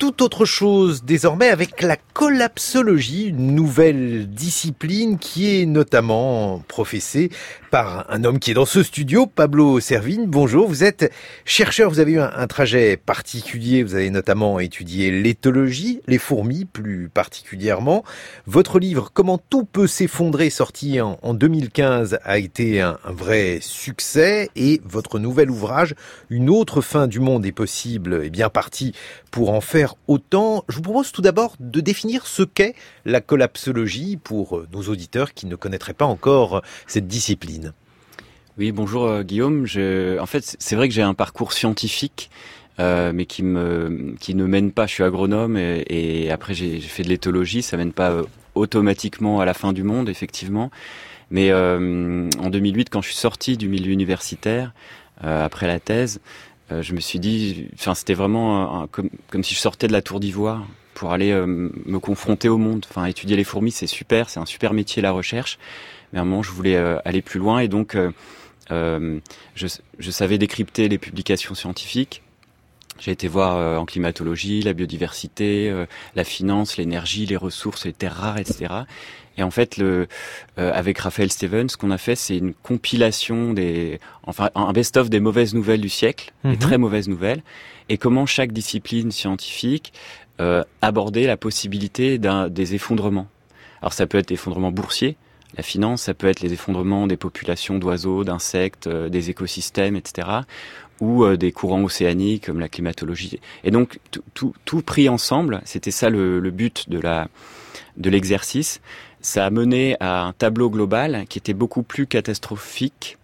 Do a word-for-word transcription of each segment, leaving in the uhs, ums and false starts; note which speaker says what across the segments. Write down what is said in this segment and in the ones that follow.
Speaker 1: tout autre chose désormais avec la collapsologie, une nouvelle discipline qui est notamment professée par un homme qui est dans ce studio, Pablo Servigne. Bonjour, vous êtes chercheur, vous avez eu un, un trajet particulier, vous avez notamment étudié l'éthologie, les fourmis plus particulièrement. Votre livre « Comment tout peut s'effondrer » sorti en, en deux mille quinze a été un, un vrai succès et votre nouvel ouvrage « Une autre fin du monde est possible » est bien parti pour en faire autant. Je vous propose tout d'abord de définir ce qu'est la collapsologie pour nos auditeurs qui ne connaîtraient pas encore cette discipline.
Speaker 2: Oui, bonjour euh, Guillaume. Je, en fait, c'est vrai que j'ai un parcours scientifique, euh, mais qui me, qui ne mène pas. Je suis agronome et, et après j'ai, j'ai fait de l'éthologie. Ça mène pas euh, automatiquement à la fin du monde, effectivement. Mais euh, en deux mille huit, quand je suis sorti du milieu universitaire euh, après la thèse, euh, je me suis dit, enfin, c'était vraiment un, comme, comme si je sortais de la Tour d'Ivoire pour aller euh, me confronter au monde. Enfin, étudier les fourmis, c'est super, c'est un super métier, la recherche. Mais à un moment, je voulais euh, aller plus loin et donc euh, euh, je, je savais décrypter les publications scientifiques. J'ai été voir euh, en climatologie, la biodiversité, euh, la finance, l'énergie, les ressources, les terres rares, et cetera. Et en fait, le, euh, avec Raphaël Stevens, ce qu'on a fait, c'est une compilation des, enfin, un best-of des mauvaises nouvelles du siècle, mmh. des très mauvaises nouvelles, et comment chaque discipline scientifique euh, abordait la possibilité d'un, des effondrements. Alors, ça peut être l'effondrement boursier. La finance, ça peut être les effondrements des populations d'oiseaux, d'insectes, euh, des écosystèmes, et cetera, ou euh, des courants océaniques comme la climatologie. Et donc, tout, tout, tout pris ensemble, c'était ça le, le but de, la, de l'exercice. Ça a mené à un tableau global qui était beaucoup plus catastrophique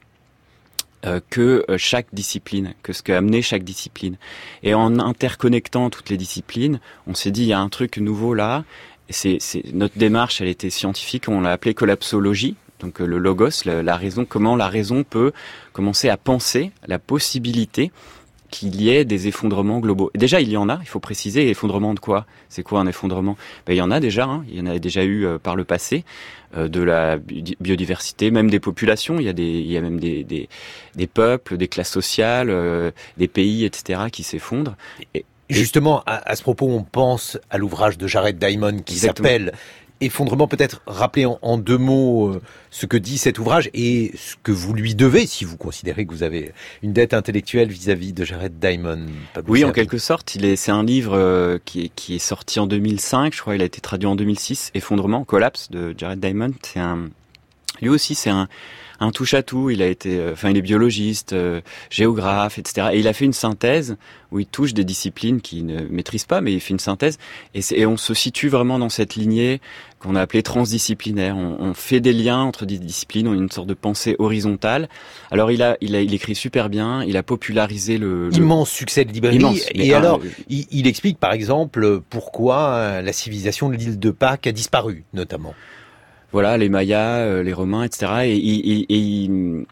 Speaker 2: euh, que euh, chaque discipline, que ce qu'a amené chaque discipline. Et en interconnectant toutes les disciplines, on s'est dit, il y a un truc nouveau là. C'est, c'est, notre démarche, elle était scientifique, on l'a appelée collapsologie, donc le logos, la, la raison, comment la raison peut commencer à penser la possibilité qu'il y ait des effondrements globaux. Et déjà, il y en a, il faut préciser, effondrement de quoi ? C'est quoi un effondrement ? Ben, il y en a déjà, hein, il y en a déjà eu euh, par le passé, euh, de la biodiversité, même des populations, il y a, des, il y a même des, des, des peuples, des classes sociales, euh, des pays, et cetera qui s'effondrent. Et,
Speaker 1: Justement, à, à ce propos, on pense à l'ouvrage de Jared Diamond qui Exactement. s'appelle Effondrement. Peut-être rappeler en, en deux mots euh, ce que dit cet ouvrage et ce que vous lui devez, si vous considérez que vous avez une dette intellectuelle vis-à-vis de Jared Diamond.
Speaker 2: Pablo oui, Servigne. En quelque sorte, il est, c'est un livre euh, qui, est, qui est sorti en deux mille cinq, je crois, il a été traduit en deux mille six. Effondrement, Collapse de Jared Diamond. C'est un, lui aussi, c'est un un touche-à-tout, il a été, enfin, il est biologiste, euh, géographe, et cetera. Et il a fait une synthèse où il touche des disciplines qu'il ne maîtrise pas, mais il fait une synthèse. Et, c'est, et on se situe vraiment dans cette lignée qu'on a appelée transdisciplinaire. On, on fait des liens entre des disciplines, on a une sorte de pensée horizontale. Alors il a, il a, il écrit super bien, il a popularisé le... le...
Speaker 1: Immense succès de librairie. Immense, et alors, un... il, il explique par exemple pourquoi la civilisation de l'île de Pâques a disparu, notamment.
Speaker 2: Voilà, les Mayas, les Romains, et cetera. Et, et, et, et il,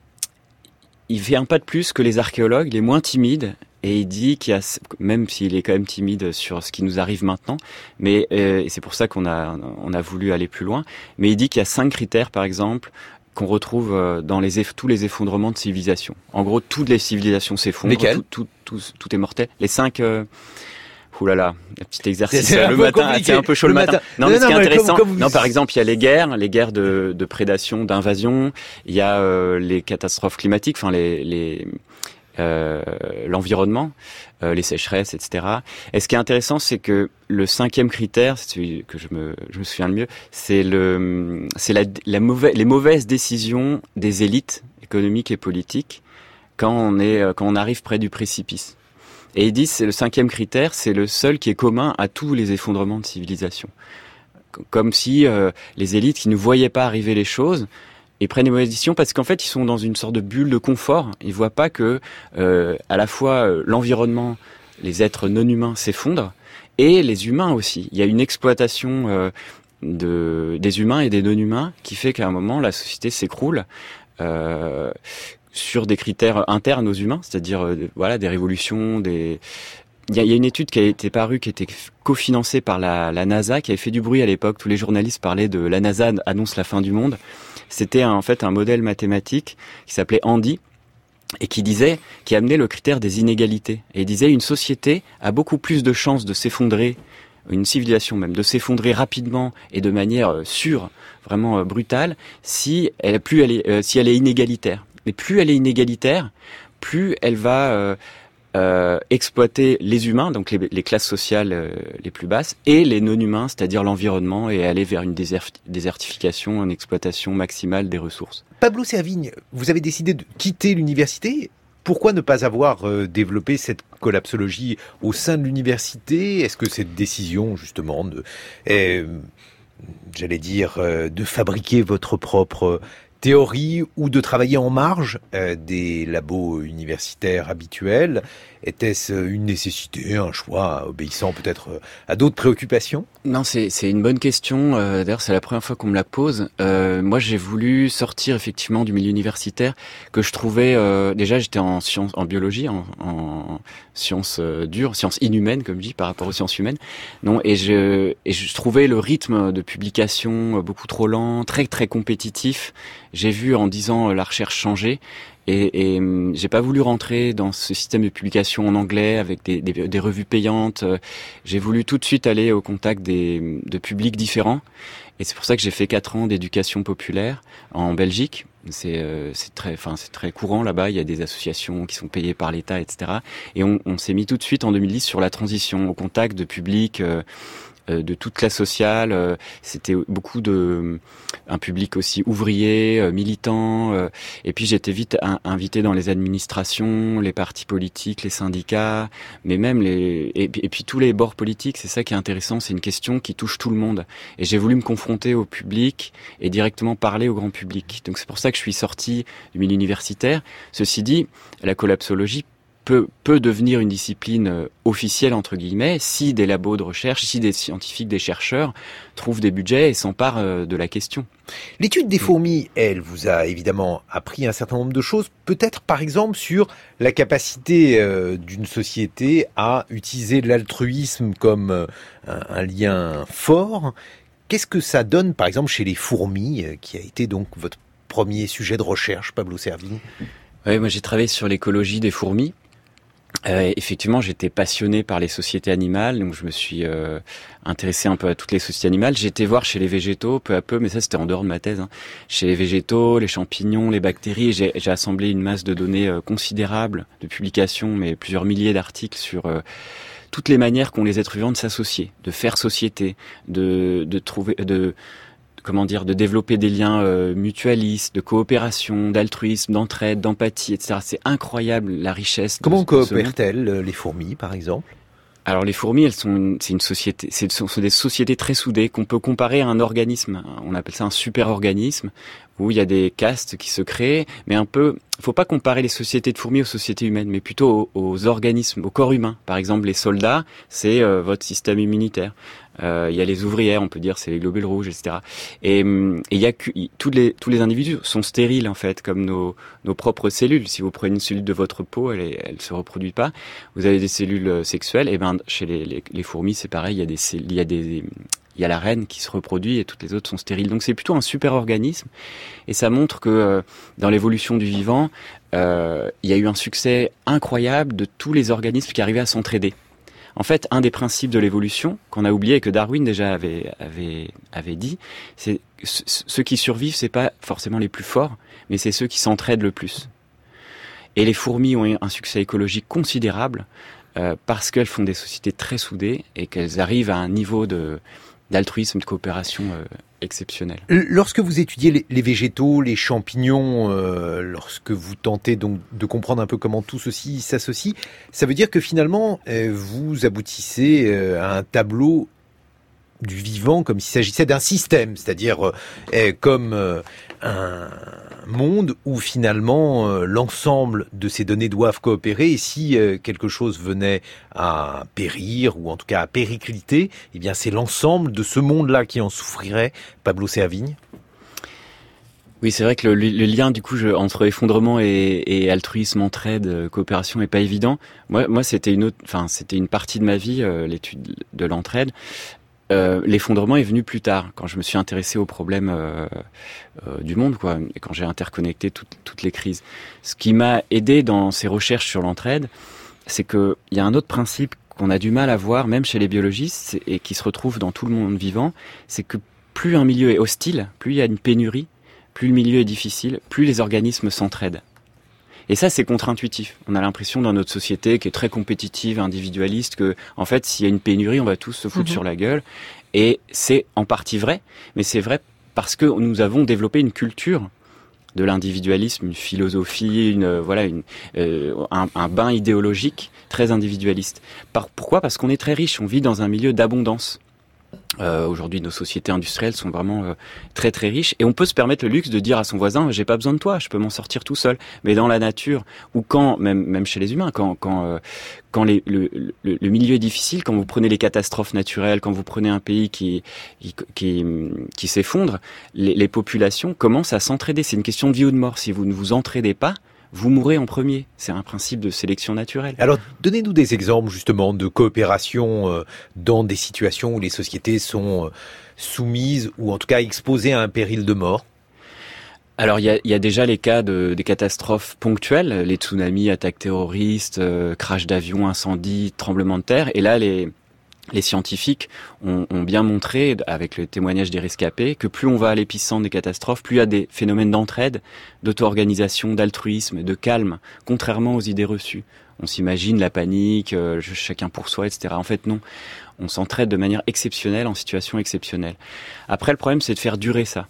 Speaker 2: il fait un pas de plus que les archéologues, il est moins timide, et il dit qu'il y a, même s'il est quand même timide sur ce qui nous arrive maintenant, mais euh, et c'est pour ça qu'on a, on a voulu aller plus loin, mais il dit qu'il y a cinq critères, par exemple, qu'on retrouve dans les, tous les effondrements de civilisation. En gros, toutes les civilisations s'effondrent.
Speaker 1: Lesquelles ?
Speaker 2: tout, tout, tout, tout est mortel. Les cinq... Euh, Ouh là là, un petit exercice c'est le matin, c'est un peu chaud le, le matin. matin. Non, non, mais ce qui est intéressant, comme, comme non, par exemple, il y a les guerres, les guerres de, de prédation, d'invasion. Il y a euh, les catastrophes climatiques, enfin les, les euh, l'environnement, euh, les sécheresses, et cetera. Et ce qui est intéressant, c'est que le cinquième critère, c'est celui que je me, je me souviens le mieux, c'est le, c'est la, la mauvaise, les mauvaises décisions des élites économiques et politiques quand on est, quand on arrive près du précipice. Et ils disent, c'est le cinquième critère, c'est le seul qui est commun à tous les effondrements de civilisation. Comme si euh, les élites qui ne voyaient pas arriver les choses et prennent des mauvaises décisions parce qu'en fait, ils sont dans une sorte de bulle de confort. Ils voient pas que euh, à la fois euh, l'environnement, les êtres non humains s'effondrent et les humains aussi. Il y a une exploitation euh, de, des humains et des non humains qui fait qu'à un moment, la société s'écroule. Euh, sur des critères internes aux humains, c'est-à-dire euh, voilà des révolutions, des il y a, il y a une étude qui a été parue, qui était cofinancée par la, la NASA, qui avait fait du bruit à l'époque. Tous les journalistes parlaient de la NASA annonce la fin du monde. C'était en fait un modèle mathématique qui s'appelait Andy, et qui disait, qui amenait le critère des inégalités. Et il disait, une société a beaucoup plus de chances de s'effondrer, une civilisation même, de s'effondrer rapidement et de manière euh, sûre, vraiment euh, brutale, si elle, plus elle est, euh, si elle est inégalitaire. Mais plus elle est inégalitaire, plus elle va euh, euh, exploiter les humains, donc les, les classes sociales euh, les plus basses, et les non-humains, c'est-à-dire l'environnement, et aller vers une désert- désertification, une exploitation maximale des ressources.
Speaker 1: Pablo Servigne, vous avez décidé de quitter l'université. Pourquoi ne pas avoir euh, développé cette collapsologie au sein de l'université ? Est-ce que cette décision, justement, de, est, j'allais dire, euh, de fabriquer votre propre théorie ou de travailler en marge euh, des labos universitaires habituels, était-ce une nécessité, un choix obéissant peut-être à d'autres préoccupations ?
Speaker 2: Non, c'est, c'est une bonne question. Euh, d'ailleurs, c'est la première fois qu'on me la pose. Euh, moi, j'ai voulu sortir effectivement du milieu universitaire que je trouvais... Euh, déjà, j'étais en sciences, en biologie, en, en sciences euh, dures, sciences inhumaines, comme je dis, par rapport aux sciences humaines. Non, et je, et je trouvais le rythme de publication beaucoup trop lent, très très compétitif. J'ai vu en dix ans la recherche changer. Et, et j'ai pas voulu rentrer dans ce système de publication en anglais avec des, des, des revues payantes. J'ai voulu tout de suite aller au contact des, de publics différents. Et c'est pour ça que j'ai fait quatre ans d'éducation populaire en Belgique. C'est, euh, c'est très, enfin, c'est très courant là-bas. Il y a des associations qui sont payées par l'État, et cetera. Et on, on s'est mis tout de suite en deux mille dix sur la transition, au contact de publics euh, de toute classe sociale. C'était beaucoup de un public aussi ouvrier, militant. Et puis j'étais vite invité dans les administrations, les partis politiques, les syndicats, mais même les et puis, et puis tous les bords politiques. C'est ça qui est intéressant. C'est une question qui touche tout le monde. Et j'ai voulu me confronter au public et directement parler au grand public. Donc c'est pour ça que je suis sorti du milieu universitaire. Ceci dit, la collapsologie Peut, peut devenir une discipline euh, officielle, entre guillemets, si des labos de recherche, si des scientifiques, des chercheurs trouvent des budgets et s'emparent euh, de la question.
Speaker 1: L'étude des fourmis, elle, vous a évidemment appris un certain nombre de choses, peut-être par exemple sur la capacité euh, d'une société à utiliser l'altruisme comme euh, un, un lien fort. Qu'est-ce que ça donne, par exemple, chez les fourmis, euh, qui a été donc votre premier sujet de recherche, Pablo Servigne ?
Speaker 2: Oui, moi j'ai travaillé sur l'écologie des fourmis. Euh, effectivement, j'étais passionné par les sociétés animales, donc je me suis euh, intéressé un peu à toutes les sociétés animales. J'ai été voir chez les végétaux peu à peu, mais ça c'était en dehors de ma thèse. Hein. Chez les végétaux, les champignons, les bactéries, j'ai, j'ai assemblé une masse de données euh, considérable de publications, mais plusieurs milliers d'articles sur euh, toutes les manières qu'ont les êtres vivants de s'associer, de faire société, de, de trouver, de comment dire, de développer des liens euh, mutualistes, de coopération, d'altruisme, d'entraide, d'empathie, et cetera. C'est incroyable la richesse.
Speaker 1: Comment
Speaker 2: de,
Speaker 1: coopèrent-elles de les fourmis, par exemple ?
Speaker 2: Alors les fourmis, elles sont, une, c'est une société, c'est, ce sont des sociétés très soudées qu'on peut comparer à un organisme. On appelle ça un super-organisme où il y a des castes qui se créent, mais un peu. Faut pas comparer les sociétés de fourmis aux sociétés humaines, mais plutôt aux, aux organismes, au corps humain. Par exemple, les soldats, c'est euh, votre système immunitaire. Euh, il y a les ouvrières, on peut dire, c'est les globules rouges, et cetera. Et il y a que, y, tous les tous les individus sont stériles en fait, comme nos nos propres cellules. Si vous prenez une cellule de votre peau, elle est, elle se reproduit pas. Vous avez des cellules sexuelles. Et ben chez les les, les fourmis, c'est pareil. Il y a des il y a des il y a la reine qui se reproduit et toutes les autres sont stériles. Donc c'est plutôt un super organisme. Et ça montre que euh, dans l'évolution du vivant, euh, il y a eu un succès incroyable de tous les organismes qui arrivaient à s'entraider. En fait, un des principes de l'évolution qu'on a oublié et que Darwin déjà avait avait avait dit, c'est ceux qui survivent, c'est pas forcément les plus forts, mais c'est ceux qui s'entraident le plus. Et les fourmis ont un succès écologique considérable euh, parce qu'elles font des sociétés très soudées et qu'elles arrivent à un niveau de d'altruisme, de coopération euh, exceptionnel.
Speaker 1: Lorsque vous étudiez les, les végétaux, les champignons, euh, lorsque vous tentez donc de comprendre un peu comment tout ceci s'associe, ça veut dire que finalement euh, vous aboutissez euh, à un tableau du vivant comme s'il s'agissait d'un système, c'est-à-dire euh, comme euh, un monde où finalement euh, l'ensemble de ces données doivent coopérer et si euh, quelque chose venait à périr ou en tout cas à péricliter, eh bien c'est l'ensemble de ce monde-là qui en souffrirait. Pablo Servigne.
Speaker 2: Oui, c'est vrai que le, le lien du coup je, entre effondrement et, et altruisme, entraide, coopération est pas évident. Moi, moi, c'était une autre, enfin, c'était une partie de ma vie, euh, l'étude de l'entraide. euh, l'effondrement est venu plus tard, quand je me suis intéressé aux problèmes euh, euh, du monde, quoi, et quand j'ai interconnecté toutes, toutes les crises. Ce qui m'a aidé dans ces recherches sur l'entraide, c'est qu'il y a un autre principe qu'on a du mal à voir, même chez les biologistes, et qui se retrouve dans tout le monde vivant, c'est que plus un milieu est hostile, plus il y a une pénurie, plus le milieu est difficile, plus les organismes s'entraident. Et ça, c'est contre-intuitif. On a l'impression dans notre société qui est très compétitive, individualiste, que, en fait, s'il y a une pénurie, on va tous se foutre mmh. sur la gueule. Et c'est en partie vrai, mais c'est vrai parce que nous avons développé une culture de l'individualisme, une philosophie, une, euh, voilà, une, euh, un, un bain idéologique très individualiste. Par, pourquoi ? Parce qu'on est très riche, on vit dans un milieu d'abondance. Euh, aujourd'hui, nos sociétés industrielles sont vraiment euh, très très riches et on peut se permettre le luxe de dire à son voisin j'ai pas besoin de toi, je peux m'en sortir tout seul. Mais dans la nature ou quand même même chez les humains, quand quand euh, quand les, le, le, le milieu est difficile, quand vous prenez les catastrophes naturelles, quand vous prenez un pays qui qui qui, qui s'effondre, les, les populations commencent à s'entraider. C'est une question de vie ou de mort. Si vous ne vous entraidez pas, vous mourrez en premier. C'est un principe de sélection naturelle.
Speaker 1: Alors, donnez-nous des exemples, justement, de coopération euh, dans des situations où les sociétés sont euh, soumises ou en tout cas exposées à un péril de mort.
Speaker 2: Alors, il y a, y a déjà les cas de, des catastrophes ponctuelles, les tsunamis, attaques terroristes, euh, crash d'avions, incendies, tremblements de terre. Et là, les... Les scientifiques ont, ont bien montré, avec le témoignage des rescapés, que plus on va à l'épicentre des catastrophes, plus il y a des phénomènes d'entraide, d'auto-organisation, d'altruisme, de calme, contrairement aux idées reçues. On s'imagine la panique, euh, chacun pour soi, et cetera. En fait, non. On s'entraide de manière exceptionnelle, en situation exceptionnelle. Après, le problème, c'est de faire durer ça.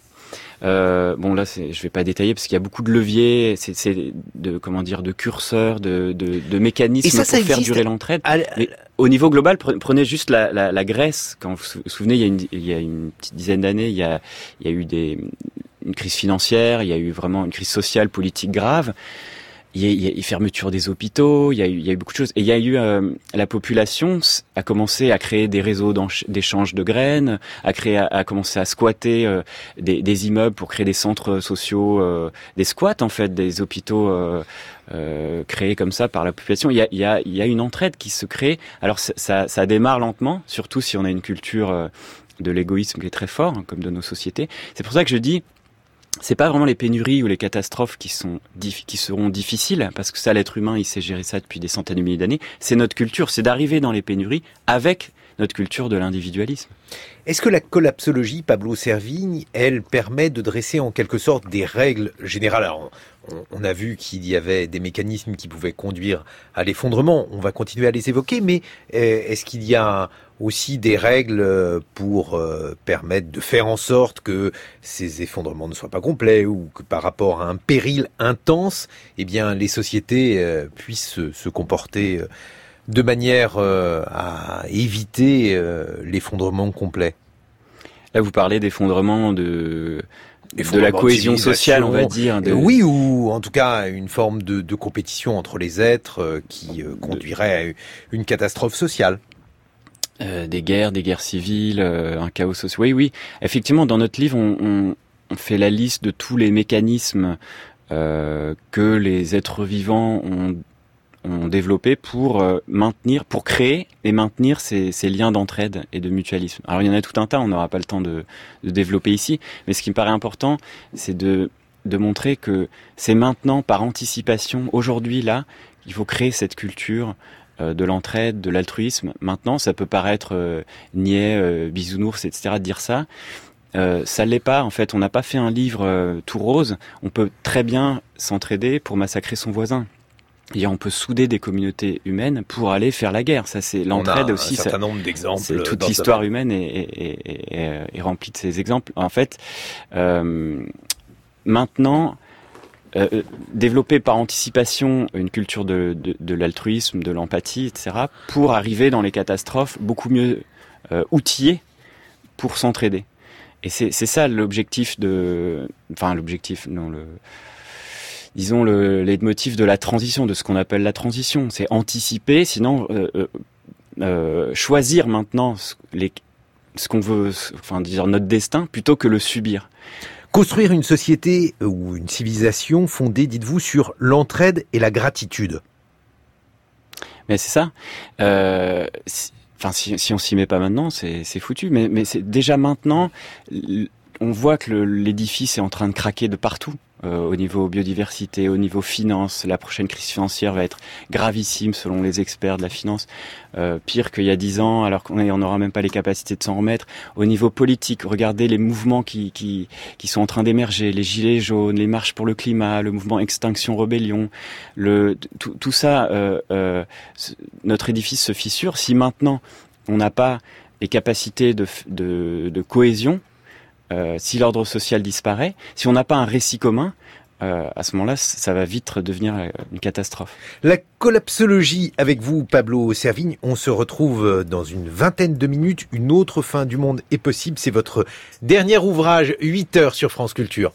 Speaker 2: Euh, bon là, c'est, je vais pas détailler parce qu'il y a beaucoup de leviers, c'est, c'est de comment dire, de curseurs, de, de, de mécanismes
Speaker 1: ça, ça
Speaker 2: pour faire durer l'entraide. À... Mais au niveau global, prenez juste la, la, la Grèce. Quand vous vous souvenez, il y a une, il y a une petite dizaine d'années, il y a, il y a eu des, une crise financière, il y a eu vraiment une crise sociale, politique grave. Il y, a, il y a eu fermeture des hôpitaux, il y a eu, il y a eu beaucoup de choses. Et il y a eu euh, la population a commencé à créer des réseaux d'échange de graines, a créé, a, a commencé à squatter euh, des, des immeubles pour créer des centres sociaux, euh, des squats en fait, des hôpitaux euh, euh, créés comme ça par la population. Il y a, il y a, il y a une entraide qui se crée. Alors ça, ça démarre lentement, surtout si on a une culture euh, de l'égoïsme qui est très fort, hein, comme de nos sociétés. C'est pour ça que je dis. C'est pas vraiment les pénuries ou les catastrophes qui sont qui seront difficiles, parce que ça, l'être humain, il sait gérer ça depuis des centaines de milliers d'années. C'est notre culture, c'est d'arriver dans les pénuries avec notre culture de l'individualisme.
Speaker 1: Est-ce que la collapsologie, Pablo Servigne, elle permet de dresser en quelque sorte des règles générales ? Alors, on, on a vu qu'il y avait des mécanismes qui pouvaient conduire à l'effondrement. On va continuer à les évoquer, mais est-ce qu'il y a aussi des règles pour euh, permettre de faire en sorte que ces effondrements ne soient pas complets ou que par rapport à un péril intense, eh bien, les sociétés euh, puissent se, se comporter euh, de manière euh, à éviter euh, l'effondrement complet?
Speaker 2: Là, vous parlez d'effondrement de... de la cohésion sociale, on va dire. De...
Speaker 1: Oui, ou en tout cas une forme de, de compétition entre les êtres euh, qui euh, conduirait à une catastrophe sociale.
Speaker 2: Euh, des guerres, des guerres civiles, euh, un chaos social. Oui, oui. Effectivement, dans notre livre, on, on, on fait la liste de tous les mécanismes euh, que les êtres vivants ont, ont développés pour euh, maintenir, pour créer et maintenir ces, ces liens d'entraide et de mutualisme. Alors, il y en a tout un tas, on n'aura pas le temps de, de développer ici, mais ce qui me paraît important, c'est de, de montrer que c'est maintenant, par anticipation, aujourd'hui, là, qu'il faut créer cette culture de l'entraide, de l'altruisme. Maintenant, ça peut paraître euh, niais, euh, bisounours, et cetera de dire ça. Euh, ça l'est pas. En fait, on n'a pas fait un livre euh, tout rose. On peut très bien s'entraider pour massacrer son voisin. Et on peut souder des communautés humaines pour aller faire la guerre. Ça, c'est l'entraide aussi.
Speaker 1: Un certain nombre d'exemples.
Speaker 2: C'est toute l'histoire humaine est, est, est, est, est remplie de ces exemples. En fait, euh, maintenant. Euh, développer par anticipation une culture de, de, de l'altruisme, de l'empathie, et cetera, pour arriver dans les catastrophes beaucoup mieux euh, outillés pour s'entraider. Et c'est, c'est ça l'objectif de, enfin l'objectif, non le, disons le leitmotiv de la transition, de ce qu'on appelle la transition, c'est anticiper, sinon euh, euh, choisir maintenant ce, les, ce qu'on veut, enfin dire notre destin plutôt que le subir.
Speaker 1: Construire une société ou une civilisation fondée, dites-vous, sur l'entraide et la gratitude.
Speaker 2: Mais c'est ça. Euh, Enfin, si, si on s'y met pas maintenant, c'est, c'est foutu. Mais, mais c'est déjà maintenant, on voit que le, l'édifice est en train de craquer de partout. Euh, au niveau biodiversité, au niveau finance, la prochaine crise financière va être gravissime selon les experts de la finance, euh, pire qu'il y a dix ans, alors qu'on n'aura même pas les capacités de s'en remettre. Au niveau politique, regardez les mouvements qui, qui, qui sont en train d'émerger, les gilets jaunes, les marches pour le climat, le mouvement Extinction Rebellion, le, tout, tout ça, euh, euh, notre édifice se fissure. Si maintenant on n'a pas les capacités de, de, de cohésion, Euh, si l'ordre social disparaît, si on n'a pas un récit commun, euh, à ce moment-là, ça va vite devenir une catastrophe.
Speaker 1: La collapsologie avec vous, Pablo Servigne. On se retrouve dans une vingtaine de minutes. Une autre fin du monde est possible. C'est votre dernier ouvrage, huit heures sur France Culture.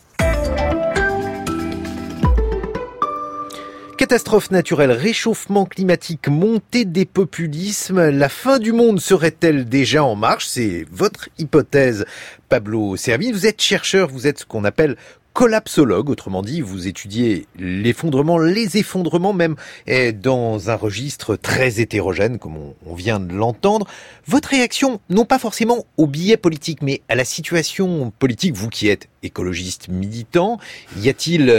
Speaker 1: Catastrophe naturelle, réchauffement climatique, montée des populismes, la fin du monde serait-elle déjà en marche? C'est votre hypothèse, Pablo Servigne. Vous êtes chercheur, vous êtes ce qu'on appelle collapsologue, autrement dit, vous étudiez l'effondrement, les effondrements même, dans un registre très hétérogène, comme on, on vient de l'entendre. Votre réaction, non pas forcément au biais politique, mais à la situation politique, vous qui êtes écologiste militant, y a-t-il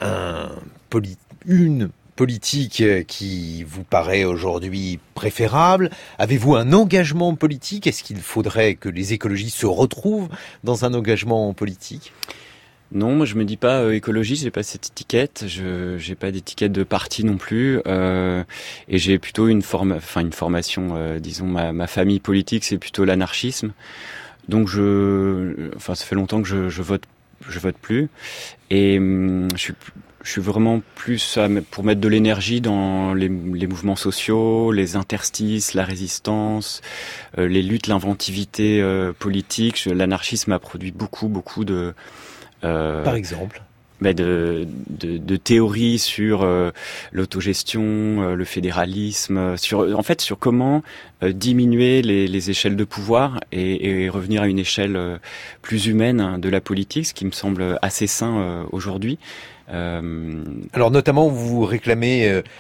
Speaker 1: un politique une politique qui vous paraît aujourd'hui préférable? Avez-vous un engagement politique? Est-ce qu'il faudrait que les écologistes se retrouvent dans un engagement politique?
Speaker 2: Non, moi je me dis pas euh, écologiste, j'ai pas cette étiquette, je j'ai pas d'étiquette de parti non plus, euh, et j'ai plutôt une forme, enfin une formation, euh, disons ma, ma famille politique, c'est plutôt l'anarchisme. Donc je, enfin ça fait longtemps que je, je vote, je vote plus, et hum, je suis Je suis vraiment plus à, pour mettre de l'énergie dans les, les mouvements sociaux, les interstices, la résistance, euh, les luttes, l'inventivité euh, politique. Je, l'anarchisme a produit beaucoup, beaucoup de...
Speaker 1: Euh, Par exemple
Speaker 2: bah de, de, de théories sur euh, l'autogestion, euh, le fédéralisme, sur en fait sur comment euh, diminuer les, les échelles de pouvoir et, et revenir à une échelle euh, plus humaine de la politique, ce qui me semble assez sain euh, aujourd'hui.
Speaker 1: Euh... Alors notamment, vous réclamez euh,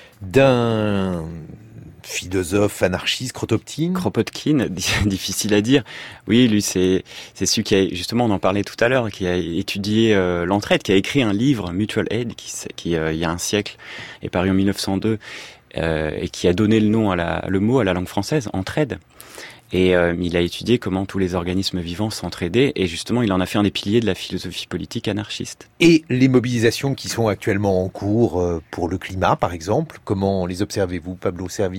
Speaker 1: d'un philosophe anarchiste, Kropotkin.
Speaker 2: Kropotkin, difficile à dire. Oui, lui, c'est c'est celui qui a, justement, on en parlait tout à l'heure, qui a étudié euh, l'entraide, qui a écrit un livre, Mutual Aid, qui, qui euh, il y a un siècle, est paru en mille neuf cent deux, euh, et qui a donné le nom à la, le mot à la langue française, entraide. Et euh, il a étudié comment tous les organismes vivants s'entraidaient, et justement, il en a fait un des piliers de la philosophie politique anarchiste.
Speaker 1: Et les mobilisations qui sont actuellement en cours euh, pour le climat, par exemple, comment les observez-vous, Pablo Servigne ?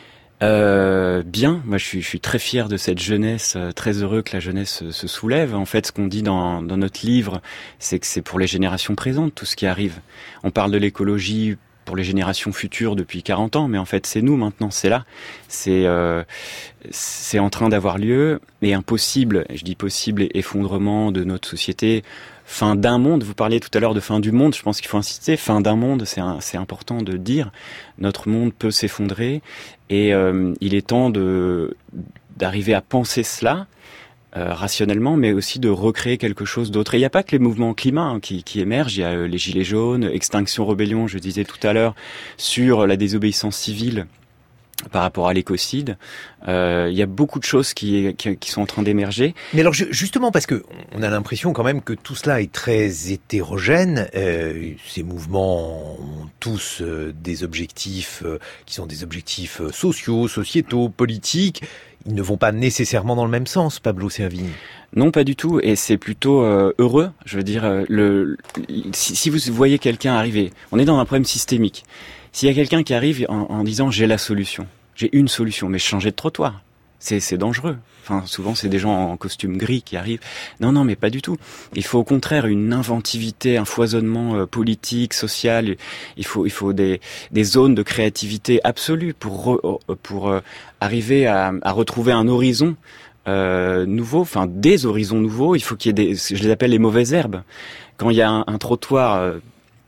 Speaker 2: Euh, bien, moi je suis, je suis très fier de cette jeunesse, euh, très heureux que la jeunesse se, se soulève. En fait, ce qu'on dit dans, dans notre livre, c'est que c'est pour les générations présentes, tout ce qui arrive. On parle de l'écologie pour les générations futures depuis quarante ans, mais en fait c'est nous maintenant, c'est là, c'est euh, c'est en train d'avoir lieu, et un possible, je dis possible, effondrement de notre société, fin d'un monde. Vous parliez tout à l'heure de fin du monde, je pense qu'il faut insister, fin d'un monde, c'est un, c'est important de dire, notre monde peut s'effondrer, et euh, il est temps de d'arriver à penser cela, Euh, rationnellement, mais aussi de recréer quelque chose d'autre. Et il n'y a pas que les mouvements climat hein, qui, qui émergent, il y a euh, les gilets jaunes, Extinction Rebellion, je disais tout à l'heure, sur la désobéissance civile par rapport à l'écocide. Euh, il y a beaucoup de choses qui, qui, qui sont en train d'émerger.
Speaker 1: Mais alors justement, parce que on a l'impression quand même que tout cela est très hétérogène, euh, ces mouvements ont tous euh, des objectifs euh, qui sont des objectifs euh, sociaux, sociétaux, politiques. Ils ne vont pas nécessairement dans le même sens, Pablo Servigne.
Speaker 2: Non, pas du tout, et c'est plutôt euh, heureux. Je veux dire, euh, le, si, si vous voyez quelqu'un arriver, on est dans un problème systémique. S'il y a quelqu'un qui arrive en, en disant j'ai la solution, j'ai une solution, mais changer de trottoir, c'est, c'est dangereux. Enfin, souvent c'est des gens en costume gris qui arrivent. Non, non, mais pas du tout. Il faut au contraire une inventivité, un foisonnement euh, politique, social. Il faut, il faut des, des zones de créativité absolue pour re, pour euh, arriver à, à retrouver un horizon euh, nouveau, enfin des horizons nouveaux. Il faut qu'il y ait des, je les appelle les mauvaises herbes. Quand il y a un, un trottoir euh,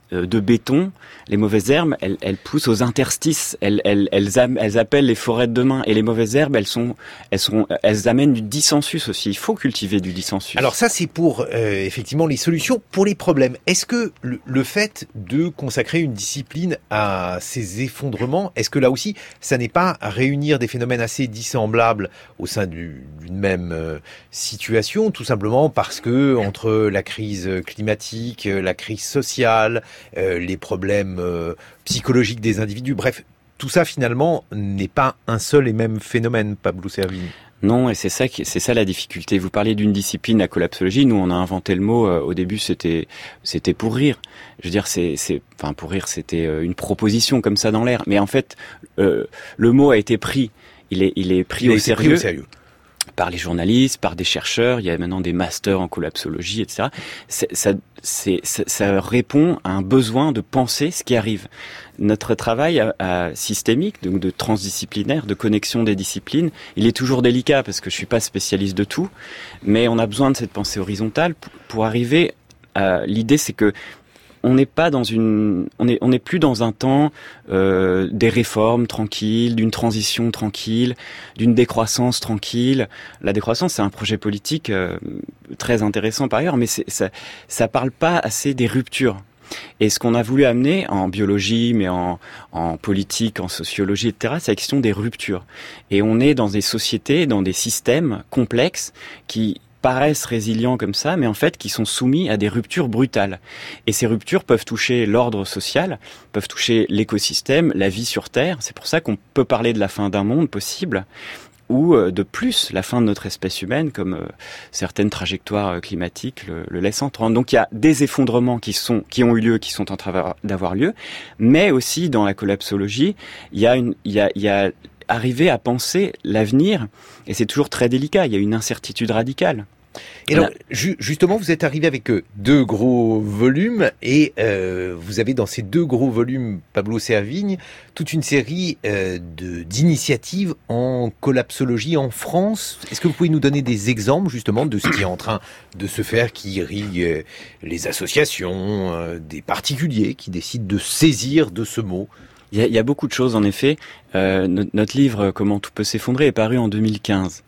Speaker 2: de béton, les mauvaises herbes, elles, elles poussent aux interstices, elles, elles, elles, am- elles appellent les forêts de demain. Et les mauvaises herbes, elles sont, elles sont, elles amènent du dissensus aussi. Il faut cultiver du dissensus.
Speaker 1: Alors ça, c'est pour euh, effectivement les solutions pour les problèmes. Est-ce que le, le fait de consacrer une discipline à ces effondrements, est-ce que là aussi, ça n'est pas à réunir des phénomènes assez dissemblables au sein du, d'une même euh, situation, tout simplement parce que entre la crise climatique, la crise sociale, euh, les problèmes euh, psychologiques des individus, bref, tout ça finalement n'est pas un seul et même phénomène, Pablo Servigne.
Speaker 2: Non, et c'est ça qui, c'est ça la difficulté. Vous parliez d'une discipline, la collapsologie. Nous, on a inventé le mot. Euh, au début, c'était, c'était pour rire. Je veux dire, c'est, c'est, enfin, pour rire, c'était euh, une proposition comme ça dans l'air. Mais en fait, euh, le mot a été pris. Il est, il est pris
Speaker 1: Il
Speaker 2: au
Speaker 1: a été
Speaker 2: sérieux.
Speaker 1: pris au sérieux.
Speaker 2: Par les journalistes, par des chercheurs. Il y a maintenant des masters en collapsologie, et cetera. C'est, ça, c'est, ça, ça répond à un besoin de penser ce qui arrive. Notre travail à, à systémique, donc de transdisciplinaire, de connexion des disciplines, il est toujours délicat parce que je suis pas spécialiste de tout, mais on a besoin de cette pensée horizontale pour, pour arriver à l'idée, c'est que on n'est pas dans une, on est, on n'est plus dans un temps euh, des réformes tranquilles, d'une transition tranquille, d'une décroissance tranquille. La décroissance, c'est un projet politique euh, très intéressant par ailleurs, mais c'est, ça, ça parle pas assez des ruptures. Et ce qu'on a voulu amener en biologie, mais en, en politique, en sociologie, et cetera, c'est la question des ruptures. Et on est dans des sociétés, dans des systèmes complexes qui paraissent résilients comme ça, mais en fait qui sont soumis à des ruptures brutales. Et ces ruptures peuvent toucher l'ordre social, peuvent toucher l'écosystème, la vie sur Terre. C'est pour ça qu'on peut parler de la fin d'un monde possible, ou de plus la fin de notre espèce humaine, comme euh, certaines trajectoires climatiques le, le laissent entendre. Donc il y a des effondrements qui sont, qui ont eu lieu, qui sont en train d'avoir lieu, mais aussi dans la collapsologie, il y a une, il y a, il y a arrivé à penser l'avenir, et c'est toujours très délicat. Il y a une incertitude radicale.
Speaker 1: Et alors, ju- justement, vous êtes arrivé avec euh, deux gros volumes, et euh, vous avez dans ces deux gros volumes, Pablo Servigne, toute une série euh, de, d'initiatives en collapsologie en France. Est-ce que vous pouvez nous donner des exemples, justement, de ce qui est en train de se faire, qui irrigue euh, les associations, euh, des particuliers qui décident de saisir de ce mot?
Speaker 2: Il y a, il y a beaucoup de choses, en effet. Euh, notre, notre livre « Comment tout peut s'effondrer » est paru en deux mille quinze.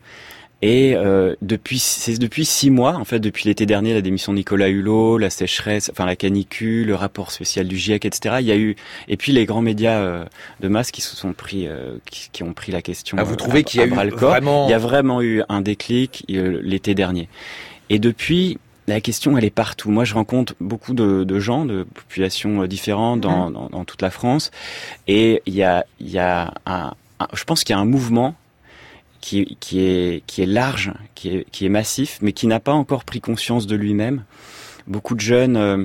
Speaker 2: Et euh, depuis, c'est depuis six mois, en fait, depuis l'été dernier, la démission de Nicolas Hulot, la sécheresse, enfin la canicule, le rapport spécial du GIEC, et cetera. Il y a eu, et puis les grands médias euh, de masse qui se sont pris, euh, qui, qui ont pris la question.
Speaker 1: Ah, vous trouvez
Speaker 2: à,
Speaker 1: qu'il y a eu vraiment...
Speaker 2: Il y a vraiment eu un déclic euh, l'été dernier. Et depuis, la question, elle est partout. Moi, je rencontre beaucoup de, de gens, de populations différentes dans, mmh. dans, dans toute la France, et il y a, il y a un, un, je pense qu'il y a un mouvement qui, qui est, qui est large, qui est, qui est massif, mais qui n'a pas encore pris conscience de lui-même. Beaucoup de jeunes euh,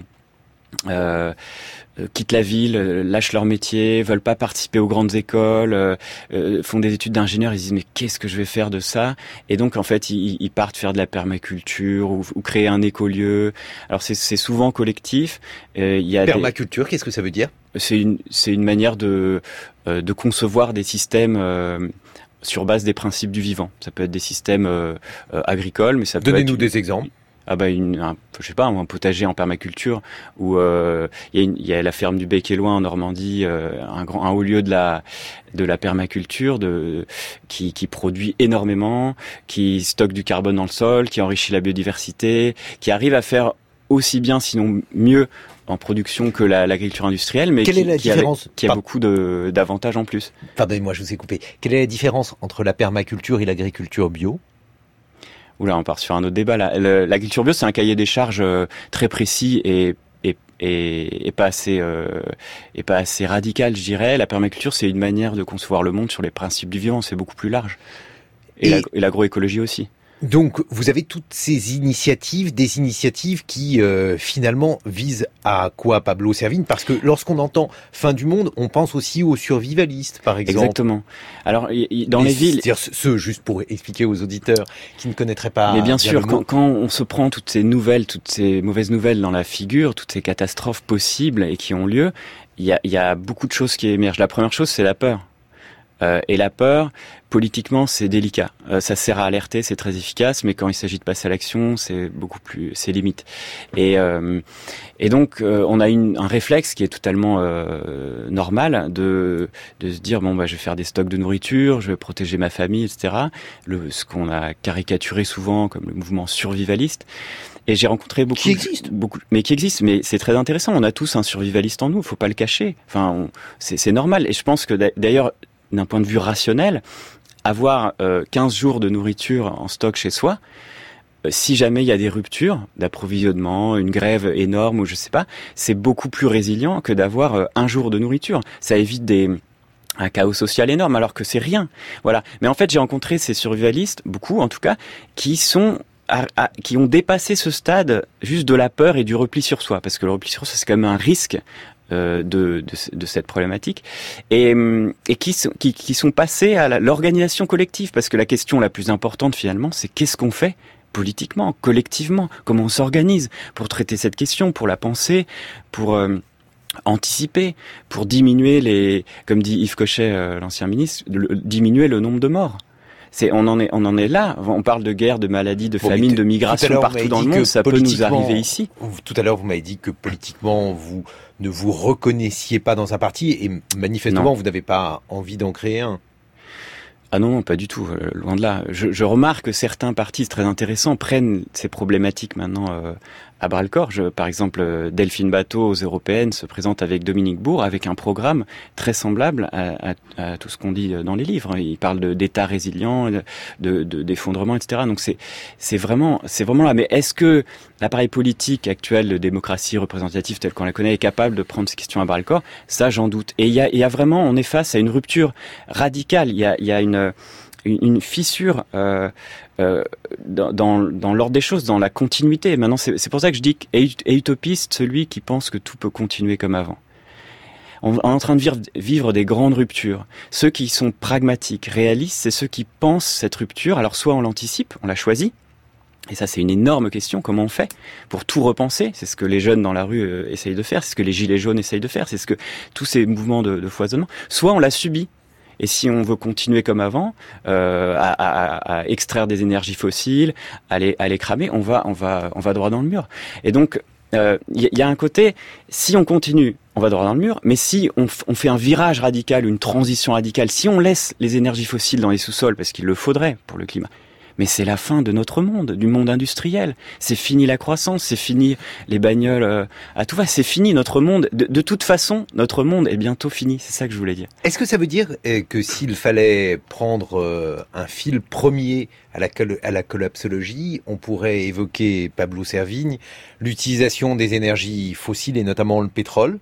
Speaker 2: euh, quittent la ville, lâchent leur métier, veulent pas participer aux grandes écoles, euh, font des études d'ingénieur, ils se disent mais qu'est-ce que je vais faire de ça? Et donc en fait ils, ils partent faire de la permaculture ou, ou créer un écolieu. Alors c'est, c'est souvent collectif. Euh, il y a
Speaker 1: permaculture, des... qu'est-ce que ça veut dire?
Speaker 2: C'est une, c'est une manière de, euh, de concevoir des systèmes euh, sur base des principes du vivant. Ça peut être des systèmes euh, euh, agricoles, mais ça peut
Speaker 1: Donnez-nous
Speaker 2: être...
Speaker 1: des exemples.
Speaker 2: Ah bah une, un, je sais pas, un potager en permaculture où euh, il y a une, il y a la ferme du Bec et Loing en Normandie, euh, un grand, un haut lieu de la de la permaculture, de qui qui produit énormément, qui stocke du carbone dans le sol, qui enrichit la biodiversité, qui arrive à faire aussi bien, sinon mieux, en production que la, l'agriculture industrielle, mais
Speaker 1: Quelle
Speaker 2: qui,
Speaker 1: est la
Speaker 2: qui,
Speaker 1: différence
Speaker 2: a, qui a beaucoup de, d'avantages en plus.
Speaker 1: Pardonnez-moi, je vous ai coupé. Quelle est la différence entre la permaculture et l'agriculture bio?
Speaker 2: Oula, on part sur un autre débat là. Le, l'agriculture bio, c'est un cahier des charges euh, très précis et et, et, et pas assez euh, et pas assez radical, je dirais. La permaculture, c'est une manière de concevoir le monde sur les principes du vivant. C'est beaucoup plus large. Et, et, l'agro- et l'agroécologie aussi.
Speaker 1: Donc, vous avez toutes ces initiatives, des initiatives qui, euh, finalement, visent à quoi, Pablo Servigne? Parce que lorsqu'on entend fin du monde, on pense aussi aux survivalistes, par exemple.
Speaker 2: Exactement. Alors, y, y, dans
Speaker 1: Et
Speaker 2: les villes...
Speaker 1: C'est-à-dire ceux, juste pour expliquer aux auditeurs qui ne connaîtraient pas...
Speaker 2: Mais bien sûr, quand, quand on se prend toutes ces nouvelles, toutes ces mauvaises nouvelles dans la figure, toutes ces catastrophes possibles et qui ont lieu, il y a, y a beaucoup de choses qui émergent. La première chose, c'est la peur. Euh, et la peur, politiquement, c'est délicat. Euh, ça sert à alerter, c'est très efficace, mais quand il s'agit de passer à l'action, c'est beaucoup plus, c'est limite. Et, euh, et donc, euh, on a une, un réflexe qui est totalement euh, normal de de se dire bon bah je vais faire des stocks de nourriture, je vais protéger ma famille, et cetera. Le, ce qu'on a caricaturé souvent comme le mouvement survivaliste. Et j'ai rencontré beaucoup,
Speaker 1: qui existe,
Speaker 2: beaucoup, mais qui existe, mais c'est très intéressant. On a tous un survivaliste en nous, faut pas le cacher. Enfin, on, c'est, c'est normal. Et je pense que d'ailleurs, d'un point de vue rationnel, avoir euh, quinze jours de nourriture en stock chez soi, euh, si jamais il y a des ruptures d'approvisionnement, une grève énorme ou je sais pas, c'est beaucoup plus résilient que d'avoir euh, un jour de nourriture. Ça évite des un chaos social énorme, alors que c'est rien. Voilà. Mais en fait, j'ai rencontré ces survivalistes, beaucoup en tout cas, qui sont À, à, qui ont dépassé ce stade juste de la peur et du repli sur soi, parce que le repli sur soi, c'est quand même un risque euh, de, de, de cette problématique, et, et qui, sont, qui, qui sont passés à la, l'organisation collective, parce que la question la plus importante finalement, c'est qu'est-ce qu'on fait politiquement, collectivement, comment on s'organise pour traiter cette question, pour la penser, pour euh, anticiper, pour diminuer les, comme dit Yves Cochet, euh, l'ancien ministre, le, diminuer le nombre de morts. C'est, on en est, on en est là. On parle de guerre, de maladie, de famine, de migration partout dans le monde. Ça peut nous arriver ici.
Speaker 1: Tout à l'heure, vous m'avez dit que politiquement, vous ne vous reconnaissiez pas dans un parti et manifestement, non. Vous n'avez pas envie d'en créer un.
Speaker 2: Ah non, pas du tout. Euh, loin de là. Je, je remarque que certains partis très intéressants prennent ces problématiques maintenant euh, à bras le corps. Je, par exemple, Delphine Batho aux Européennes se présente avec Dominique Bourg avec un programme très semblable à, à, à tout ce qu'on dit dans les livres. Il parle de, d'État résilient, de, de, d'effondrement, et cetera. Donc c'est, c'est vraiment, c'est vraiment là. Mais est-ce que l'appareil politique actuel de démocratie représentative tel qu'on la connaît est capable de prendre ces questions à bras le corps? Ça, j'en doute. Et il y a, il y a vraiment, on est face à une rupture radicale. Il y a, il y a une Une, une fissure euh, euh, dans, dans, dans l'ordre des choses, dans la continuité. Maintenant, c'est, c'est pour ça que je dis qu'est utopiste celui qui pense que tout peut continuer comme avant. On, on est en train de vivre, vivre des grandes ruptures. Ceux qui sont pragmatiques, réalistes, c'est ceux qui pensent cette rupture. Alors soit on l'anticipe, on la choisit, et ça c'est une énorme question, comment on fait pour tout repenser? C'est ce que les jeunes dans la rue euh, essayent de faire, c'est ce que les gilets jaunes essayent de faire, c'est ce que tous ces mouvements de, de foisonnement. Soit on la subit. Et si on veut continuer comme avant, euh, à, à, à extraire des énergies fossiles, à les, à les cramer, on va, on va, on va droit dans le mur. Et donc, il euh, y, y a un côté, si on continue, on va droit dans le mur, mais si on, f- on fait un virage radical, une transition radicale, si on laisse les énergies fossiles dans les sous-sols, parce qu'il le faudrait pour le climat, mais c'est la fin de notre monde, du monde industriel. C'est fini la croissance, c'est fini les bagnoles euh, à tout va, c'est fini notre monde. De, de toute façon, notre monde est bientôt fini. C'est ça que je voulais dire.
Speaker 1: Est-ce que ça veut dire euh, que s'il fallait prendre euh, un fil premier à la, col- à la collapsologie, on pourrait évoquer Pablo Servigne, l'utilisation des énergies fossiles et notamment le pétrole?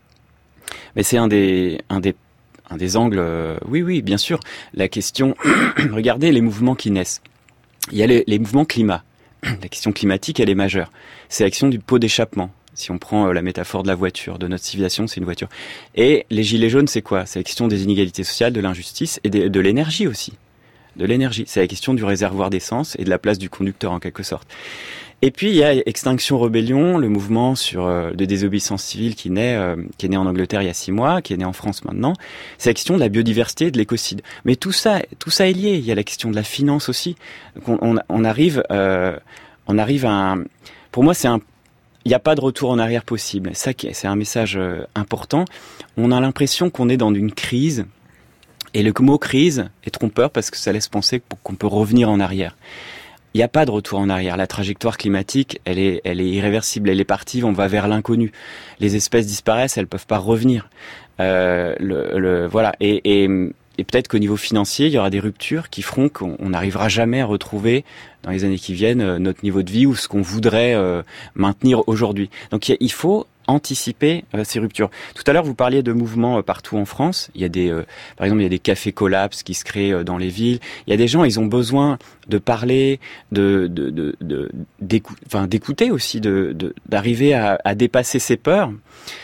Speaker 2: Mais c'est un des, un des, un des angles. Euh, oui, oui, bien sûr. La question. Regardez les mouvements qui naissent. Il y a les, les mouvements climat. La question climatique, elle est majeure. C'est la question du pot d'échappement. Si on prend la métaphore de la voiture, de notre civilisation, c'est une voiture. Et les gilets jaunes, c'est quoi? C'est la question des inégalités sociales, de l'injustice et de, de l'énergie aussi. De l'énergie. C'est la question du réservoir d'essence et de la place du conducteur en quelque sorte. Et puis il y a Extinction Rebellion, le mouvement sur euh, de désobéissance civile qui naît, euh, qui est né en Angleterre il y a six mois, qui est né en France maintenant. C'est la question de la biodiversité et de l'écocide. Mais tout ça, tout ça est lié. Il y a la question de la finance aussi. Donc on, on, on arrive, euh, on arrive à un. Pour moi, c'est un. Il n'y a pas de retour en arrière possible. Ça, c'est un message euh, important. On a l'impression qu'on est dans une crise. Et le mot crise est trompeur parce que ça laisse penser qu'on peut revenir en arrière. Il n'y a pas de retour en arrière. La trajectoire climatique, elle est, elle est irréversible. Elle est partie, on va vers l'inconnu. Les espèces disparaissent, elles peuvent pas revenir. Euh, le, le, voilà. Et, et, et peut-être qu'au niveau financier, il y aura des ruptures qui feront qu'on n'arrivera jamais à retrouver dans les années qui viennent notre niveau de vie ou ce qu'on voudrait euh, maintenir aujourd'hui. Donc il faut anticiper euh, ces ruptures. Tout à l'heure, vous parliez de mouvements euh, partout en France. Il y a des, euh, par exemple, il y a des cafés collapses qui se créent euh, dans les villes. Il y a des gens, ils ont besoin de parler, de, de, de, de d'écou- enfin, d'écouter aussi, de, de, d'arriver à, à dépasser ces peurs.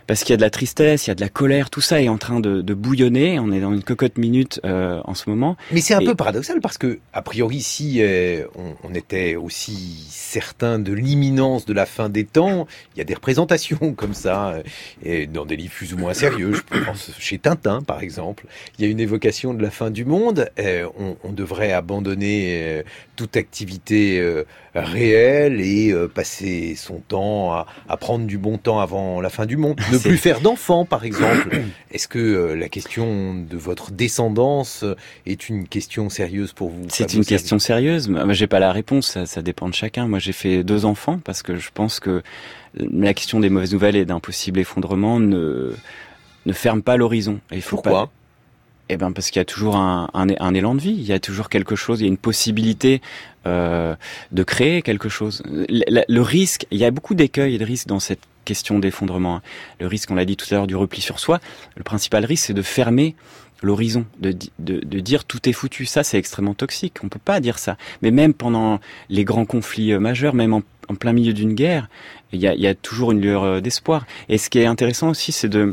Speaker 2: parce qu'il y a de la tristesse, il y a de la colère, tout ça est en train de, de bouillonner. On est dans une cocotte minute euh, en ce moment.
Speaker 1: Mais c'est un
Speaker 2: Et...
Speaker 1: peu paradoxal parce que, a priori, si euh, on, on était aussi certain de l'imminence de la fin des temps, il y a des représentations comme ça, euh, et dans des livres plus ou moins sérieux. Je pense chez Tintin, par exemple, il y a une évocation de la fin du monde. Euh, on, on devrait abandonner euh, toute activité euh, réelle et euh, passer son temps à, à prendre du bon temps avant la fin du monde. Ne plus faire d'enfants, par exemple. Est-ce que euh, la question de votre descendance est une question sérieuse pour vous?
Speaker 2: C'est une question sérieuse. Moi, j'ai pas la réponse. Ça, ça dépend de chacun. Moi, j'ai fait deux enfants parce que je pense que la question des mauvaises nouvelles et d'un possible effondrement ne ne ferme pas l'horizon. Et il faut
Speaker 1: Pourquoi
Speaker 2: pas... Eh ben parce qu'il y a toujours un, un, un élan de vie, il y a toujours quelque chose, il y a une possibilité euh, de créer quelque chose. Le, le risque, il y a beaucoup d'écueils et de risques dans cette question d'effondrement. Le risque, on l'a dit tout à l'heure, du repli sur soi. Le principal risque, c'est de fermer l'horizon, de, de, de dire tout est foutu. Ça, c'est extrêmement toxique. On peut pas dire ça. Mais même pendant les grands conflits majeurs, même en, en plein milieu d'une guerre, il y a, il y a toujours une lueur d'espoir. Et ce qui est intéressant aussi, c'est de,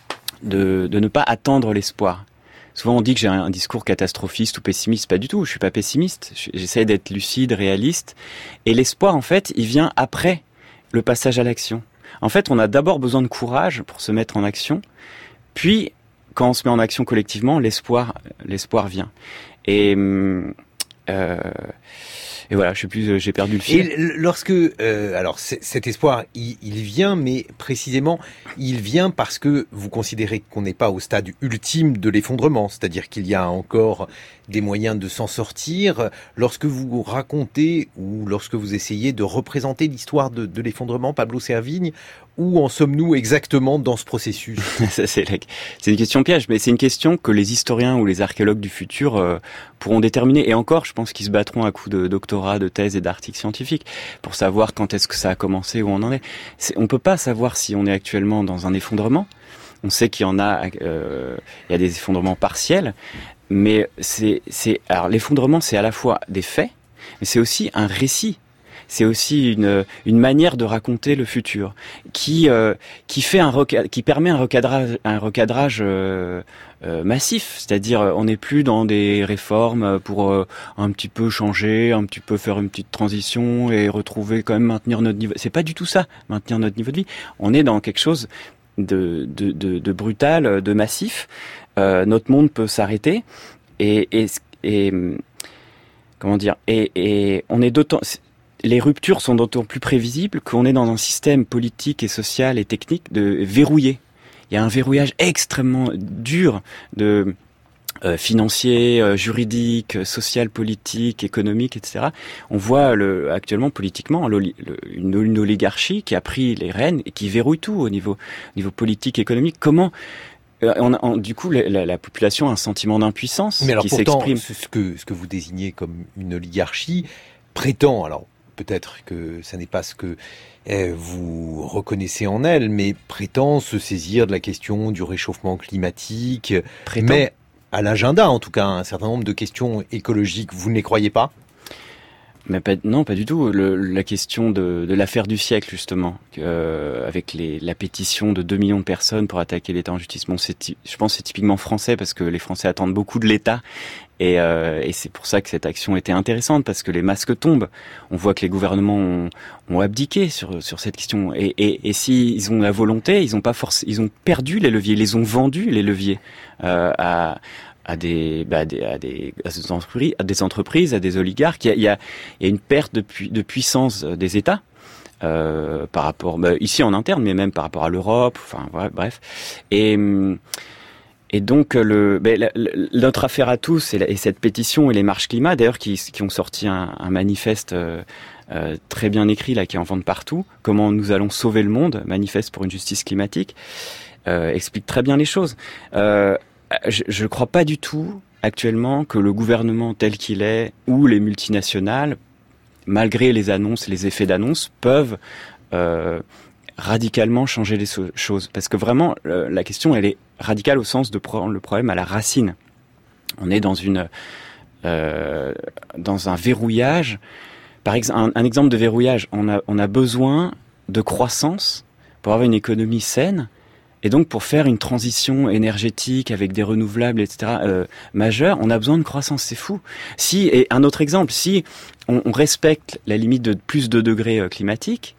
Speaker 2: de, de ne pas attendre l'espoir. Souvent on dit que j'ai un discours catastrophiste ou pessimiste, pas du tout, je suis pas pessimiste, j'essaie d'être lucide, réaliste, et l'espoir en fait, il vient après le passage à l'action. En fait, on a d'abord besoin de courage pour se mettre en action, puis quand on se met en action collectivement, l'espoir, l'espoir vient. Et euh, Et voilà, je sais plus, j'ai perdu le fil.
Speaker 1: Et lorsque, euh, alors cet espoir, il, il vient, mais précisément, il vient parce que vous considérez qu'on n'est pas au stade ultime de l'effondrement, c'est-à-dire qu'il y a encore des moyens de s'en sortir. Lorsque vous racontez ou lorsque vous essayez de représenter l'histoire de, de l'effondrement, Pablo Servigne, où en sommes-nous exactement dans ce processus?
Speaker 2: Ça, c'est, la, c'est une question piège, mais c'est une question que les historiens ou les archéologues du futur euh, pourront déterminer. Et encore, je pense qu'ils se battront à coups de doctorat, de thèse et d'articles scientifiques pour savoir quand est-ce que ça a commencé, où on en est. c'est on ne peut pas savoir si on est actuellement dans un effondrement. On sait qu'il y en a, euh, il y a des effondrements partiels, mais c'est, c'est, alors l'effondrement, c'est à la fois des faits, mais c'est aussi un récit. C'est aussi une, une manière de raconter le futur qui, euh, qui, fait un reca- qui permet un recadrage, un recadrage euh, euh, massif. C'est-à-dire, on n'est plus dans des réformes pour euh, un petit peu changer, un petit peu faire une petite transition et retrouver quand même maintenir notre niveau. C'est pas du tout ça, maintenir notre niveau de vie. On est dans quelque chose de, de, de, de brutal, de massif. Euh, notre monde peut s'arrêter et, et, et comment dire et, et on est d'autant les ruptures sont d'autant plus prévisibles qu'on est dans un système politique et social et technique de verrouillé. Il y a un verrouillage extrêmement dur de euh, financier, euh, juridique, social, politique, économique, et cetera. On voit le, actuellement politiquement l'oli, le, une, une oligarchie qui a pris les rênes et qui verrouille tout au niveau, au niveau politique, économique. Comment On a, on, du coup, la, la, la population a un sentiment d'impuissance
Speaker 1: Mais alors,
Speaker 2: qui
Speaker 1: pourtant,
Speaker 2: s'exprime.
Speaker 1: Ce que, ce que vous désignez comme une oligarchie prétend, alors peut-être que ça n'est pas ce que eh, vous reconnaissez en elle, mais prétend se saisir de la question du réchauffement climatique,
Speaker 2: Prétend.
Speaker 1: mais à l'agenda en tout cas, un certain nombre de questions écologiques, vous ne les croyez pas ?
Speaker 2: Mais pas, non, pas du tout. Le, la question de, de l'affaire du siècle, justement, euh, avec les, la pétition de deux millions de personnes pour attaquer l'État en justice. Bon, c'est, je pense que c'est typiquement français parce que les Français attendent beaucoup de l'État. Et, euh, et c'est pour ça que cette action était intéressante, parce que les masques tombent. On voit que les gouvernements ont, ont abdiqué sur, sur cette question. Et, et, et s'ils ont la volonté, ils ont pas forcé, ils ont perdu les leviers, ils les ont vendus les leviers euh, à à des, bah, à des, à des, à des entreprises, à des entreprises, à des oligarques. Il y a, il y a, il y a une perte de, pu, de puissance des États euh, par rapport, bah, ici en interne, mais même par rapport à l'Europe. Enfin, ouais, bref. Et et donc le, bah, la, la, notre affaire à tous et, la, et cette pétition et les marches climat, d'ailleurs, qui, qui ont sorti un, un manifeste euh, euh, très bien écrit là, qui est en vente partout. Comment nous allons sauver le monde, manifeste pour une justice climatique, euh, explique très bien les choses. Euh, Je ne crois pas du tout actuellement que le gouvernement tel qu'il est ou les multinationales, malgré les annonces, les effets d'annonce, peuvent euh, radicalement changer les so- choses. Parce que vraiment, euh, la question, elle est radicale au sens de prendre le problème à la racine. On est dans une euh, dans un verrouillage. Par exemple, un, un exemple de verrouillage, on a, on a besoin de croissance pour avoir une économie saine. Et donc, pour faire une transition énergétique avec des renouvelables, et cetera, euh, majeure, on a besoin de croissance. C'est fou. Si, et un autre exemple, si on, on respecte la limite de plus de degrés euh, climatiques,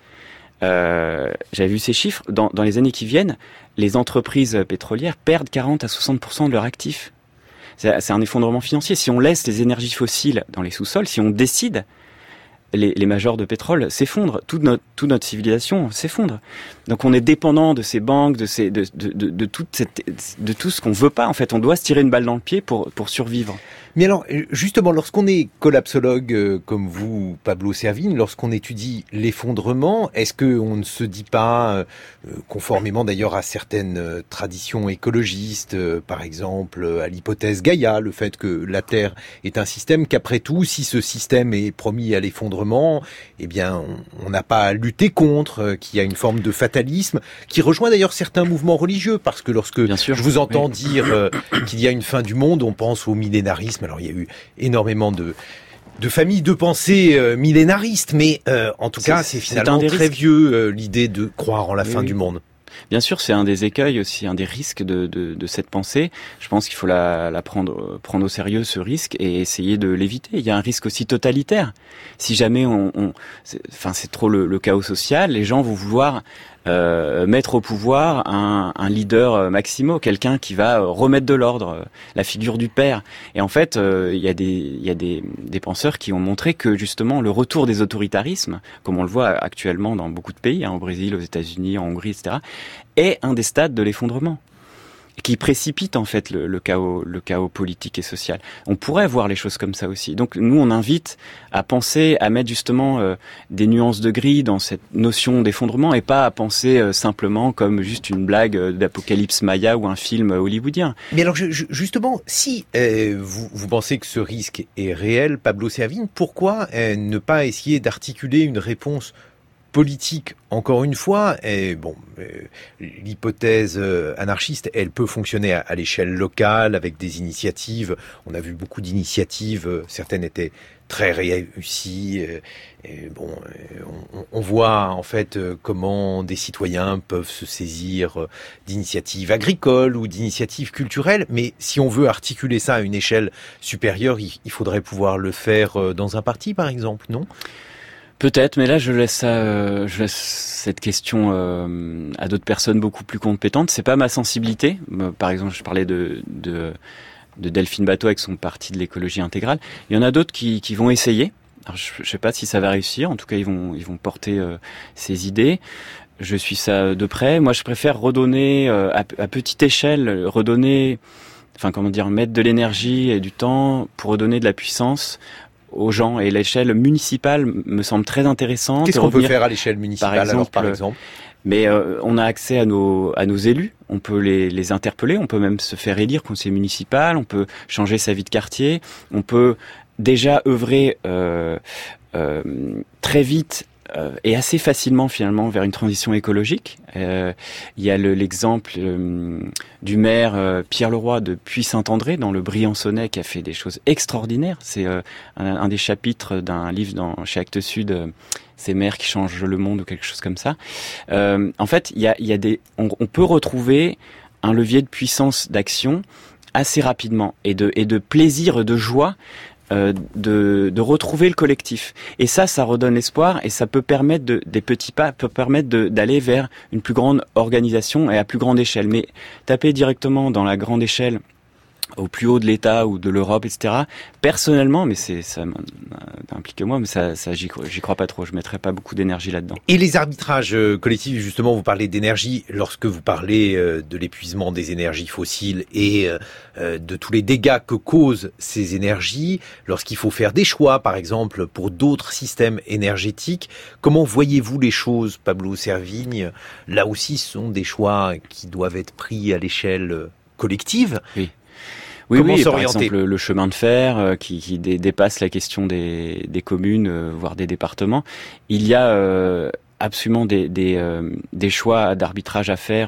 Speaker 2: euh, j'avais vu ces chiffres, dans, dans les années qui viennent, les entreprises pétrolières perdent quarante à soixante pour cent de leurs actifs. C'est, c'est un effondrement financier. Si on laisse les énergies fossiles dans les sous-sols, si on décide, les, les majors de pétrole s'effondrent, toute notre, toute notre civilisation s'effondre. Donc on est dépendant de ces banques, de, ces, de, de, de, de, toute cette, de tout ce qu'on veut pas. En fait, on doit se tirer une balle dans le pied pour, pour survivre.
Speaker 1: Mais alors, justement, lorsqu'on est collapsologue euh, comme vous, Pablo Servigne, lorsqu'on étudie l'effondrement, est-ce qu'on ne se dit pas, euh, conformément d'ailleurs à certaines euh, traditions écologistes, euh, par exemple à l'hypothèse Gaïa, le fait que la Terre est un système, qu'après tout, si ce système est promis à l'effondrement, eh bien, on n'a pas à lutter contre, euh, qu'il y a une forme de fatalisme, qui rejoint d'ailleurs certains mouvements religieux, parce que lorsque
Speaker 2: Bien sûr,
Speaker 1: je vous entends
Speaker 2: oui.
Speaker 1: dire euh, qu'il y a une fin du monde, on pense au millénarisme. Alors il y a eu énormément de de familles de pensée euh, millénaristes, mais euh, en tout
Speaker 2: C'est,
Speaker 1: cas c'est finalement
Speaker 2: c'est
Speaker 1: très
Speaker 2: risques.
Speaker 1: vieux euh, l'idée de croire en la
Speaker 2: Oui,
Speaker 1: fin
Speaker 2: oui.
Speaker 1: du monde.
Speaker 2: Bien sûr, c'est un des écueils aussi, un des risques de, de, de cette pensée. Je pense qu'il faut la, la prendre, prendre au sérieux, ce risque, et essayer de l'éviter. Il y a un risque aussi totalitaire. Si jamais on, on c'est, enfin, c'est trop le, le chaos social, les gens vont vouloir euh, mettre au pouvoir un, un leader maximo, quelqu'un qui va remettre de l'ordre, la figure du père. Et en fait, euh, il y a des, il y a des, des penseurs qui ont montré que justement le retour des autoritarismes, comme on le voit actuellement dans beaucoup de pays, hein, au Brésil, aux États-Unis, en Hongrie, et cetera, est un des stades de l'effondrement, qui précipite en fait le, le chaos, le chaos politique et social. On pourrait voir les choses comme ça aussi. Donc nous, on invite à penser, à mettre justement euh, des nuances de gris dans cette notion d'effondrement, et pas à penser euh, simplement comme juste une blague euh, d'apocalypse maya ou un film hollywoodien.
Speaker 1: Mais alors je, je, justement, si euh, vous, vous pensez que ce risque est réel, Pablo Servigne, pourquoi euh, ne pas essayer d'articuler une réponse politique, encore une fois, et bon, euh, l'hypothèse euh, anarchiste, elle peut fonctionner à, à l'échelle locale avec des initiatives. On a vu beaucoup d'initiatives, euh, certaines étaient très réussies. Euh, et bon, euh, on, on voit en fait euh, comment des citoyens peuvent se saisir euh, d'initiatives agricoles ou d'initiatives culturelles. Mais si on veut articuler ça à une échelle supérieure, il, il faudrait pouvoir le faire euh, dans un parti, par exemple, non ?
Speaker 2: Peut-être, mais là je laisse ça, euh, je laisse cette question euh, à d'autres personnes beaucoup plus compétentes. C'est pas ma sensibilité. Euh, par exemple, je parlais de, de de Delphine Batho avec son parti de l'écologie intégrale. Il y en a d'autres qui, qui vont essayer. Alors, je, je sais pas si ça va réussir. En tout cas, ils vont ils vont porter euh, ces idées. Je suis ça de près. Moi, je préfère redonner euh, à, à petite échelle, redonner, enfin comment dire, mettre de l'énergie et du temps pour redonner de la puissance aux gens, et l'échelle municipale me semble très intéressante.
Speaker 1: Qu'est-ce qu'on peut faire à l'échelle municipale, par exemple, alors, par exemple
Speaker 2: Mais euh, on a accès à nos à nos élus, on peut les les interpeller, on peut même se faire élire conseiller municipal, on peut changer sa vie de quartier, on peut déjà œuvrer euh, euh, très vite euh, et assez facilement finalement vers une transition écologique. Euh, il y a le, l'exemple euh, du maire euh, Pierre Leroy de Puy-Saint-André dans le Briançonnais qui a fait des choses extraordinaires. C'est euh, un, un des chapitres d'un livre dans, chez Actes Sud, euh, ces maires qui changent le monde ou quelque chose comme ça. Euh, en fait, il y a, il y a des, on, on peut retrouver un levier de puissance d'action assez rapidement et de, et de plaisir, de joie. Euh, de, de retrouver le collectif, et ça, ça redonne l'espoir, et ça peut permettre de, des petits pas, peut permettre de, d'aller vers une plus grande organisation et à plus grande échelle. Mais taper directement dans la grande échelle, au plus haut de l'État ou de l'Europe, et cetera. Personnellement, mais c'est ça implique moi, mais ça, ça j'y, j'y crois pas trop. Je mettrais pas beaucoup d'énergie là-dedans.
Speaker 1: Et les arbitrages collectifs, justement, vous parlez d'énergie. Lorsque vous parlez de l'épuisement des énergies fossiles et de tous les dégâts que causent ces énergies, lorsqu'il faut faire des choix, par exemple, pour d'autres systèmes énergétiques, comment voyez-vous les choses, Pablo Servigne ? Là aussi, ce sont des choix qui doivent être pris à l'échelle collective.
Speaker 2: Oui. Oui,
Speaker 1: Comment
Speaker 2: oui,
Speaker 1: s'orienter ?
Speaker 2: par exemple le chemin de fer euh, qui, qui dé, dépasse la question des, des communes, euh, voire des départements. Il y a euh, absolument des, des, euh, des choix d'arbitrage à faire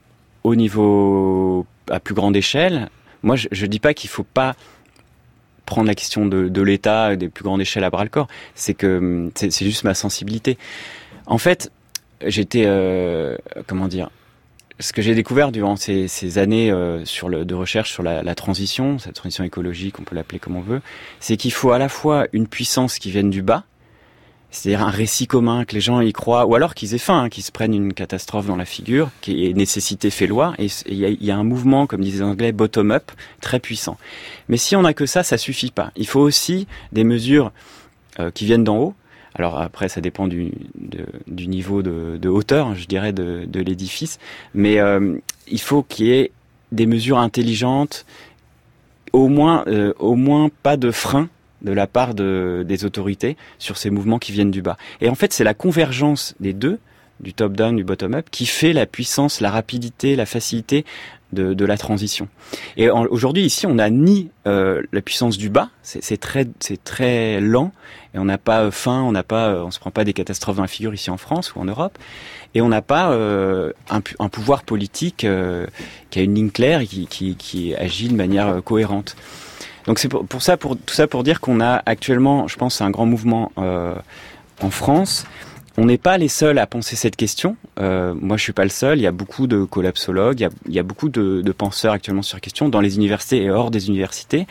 Speaker 2: au niveau à plus grande échelle. Moi, je ne dis pas qu'il faut pas prendre la question de, de l'État, des plus grandes échelles à bras-le-corps. C'est que c'est, c'est juste ma sensibilité. En fait, j'étais, euh, comment dire, ce que j'ai découvert durant ces, ces années euh, sur le, de recherche sur la, la transition, cette transition écologique, on peut l'appeler comme on veut, c'est qu'il faut à la fois une puissance qui vienne du bas, c'est-à-dire un récit commun, que les gens y croient, ou alors qu'ils aient faim, hein, qu'ils se prennent une catastrophe dans la figure, qui est nécessité fait loi, et il y, y a un mouvement, comme disaient les Anglais, bottom-up, très puissant. Mais si on n'a que ça, ça suffit pas. Il faut aussi des mesures euh, qui viennent d'en haut. Alors après, ça dépend du, de, du niveau de, de hauteur, je dirais, de, de l'édifice, mais euh, il faut qu'il y ait des mesures intelligentes, au moins, euh, au moins pas de frein de la part de, des autorités sur ces mouvements qui viennent du bas. Et en fait, c'est la convergence des deux, du top-down, du bottom-up, qui fait la puissance, la rapidité, la facilité de, de la transition. Et en, aujourd'hui, ici, on n'a ni euh, la puissance du bas, c'est, c'est très, c'est très lent, et on n'a pas faim, on n'a pas, on se prend pas des catastrophes dans la figure ici en France ou en Europe, et on n'a pas euh, un, un pouvoir politique euh, qui a une ligne claire et qui, qui, qui agit de manière euh, cohérente. Donc c'est pour, pour ça, pour tout ça, pour dire qu'on a actuellement, je pense, un grand mouvement euh, en France. On n'est pas les seuls à penser cette question. Euh, moi, je suis pas le seul. Il y a beaucoup de collapsologues, il y a, il y a beaucoup de, de penseurs actuellement sur la question dans les universités et hors des universités.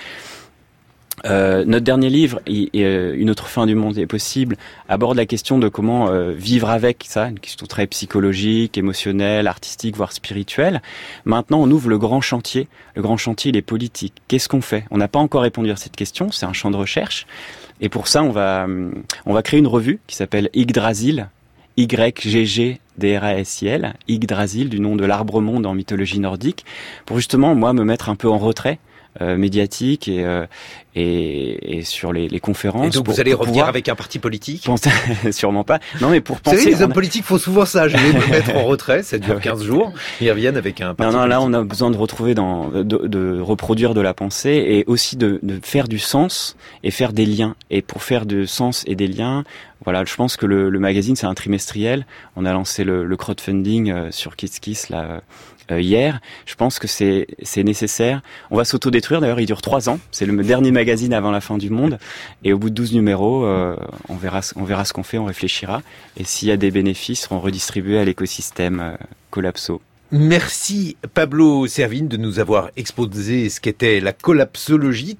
Speaker 2: Euh, notre dernier livre, Une autre fin du monde est possible, aborde la question de comment euh, vivre avec ça, une question très psychologique, émotionnelle, artistique, voire spirituelle. Maintenant, on ouvre le grand chantier. Le grand chantier, il est politique. Qu'est-ce qu'on fait ? On n'a pas encore répondu à cette question, c'est un champ de recherche. Et pour ça, on va, on va créer une revue qui s'appelle Yggdrasil, Y G G D R A S I L, Yggdrasil, du nom de l'arbre-monde en mythologie nordique, pour justement, moi, me mettre un peu en retrait Euh, médiatique et, euh, et, et sur les, les conférences.
Speaker 1: Et donc
Speaker 2: pour,
Speaker 1: vous allez
Speaker 2: pour
Speaker 1: revenir
Speaker 2: pouvoir...
Speaker 1: avec un parti politique ?
Speaker 2: Sûrement pas. Non, mais pour
Speaker 1: vous
Speaker 2: penser...
Speaker 1: savez, les hommes
Speaker 2: a...
Speaker 1: politiques font souvent ça. Je vais me mettre en retrait, ça dure quinze jours. Ils reviennent avec un parti
Speaker 2: Non, non,
Speaker 1: politique.
Speaker 2: là, on a besoin de retrouver, dans, de, de reproduire de la pensée et aussi de, de faire du sens et faire des liens. Et pour faire du sens et des liens, voilà, je pense que le, le magazine, c'est un trimestriel. On a lancé le, le crowdfunding euh, sur KissKiss, là, euh, hier. Je pense que c'est, c'est nécessaire. On va s'autodétruire. D'ailleurs, il dure trois ans. C'est le dernier magazine avant la fin du monde. Et au bout de douze numéros, euh, on verra, on verra ce qu'on fait, on réfléchira. Et s'il y a des bénéfices, seront redistribués à l'écosystème euh, Collapso.
Speaker 1: Merci Pablo Servigne de nous avoir exposé ce qu'était la collapsologie.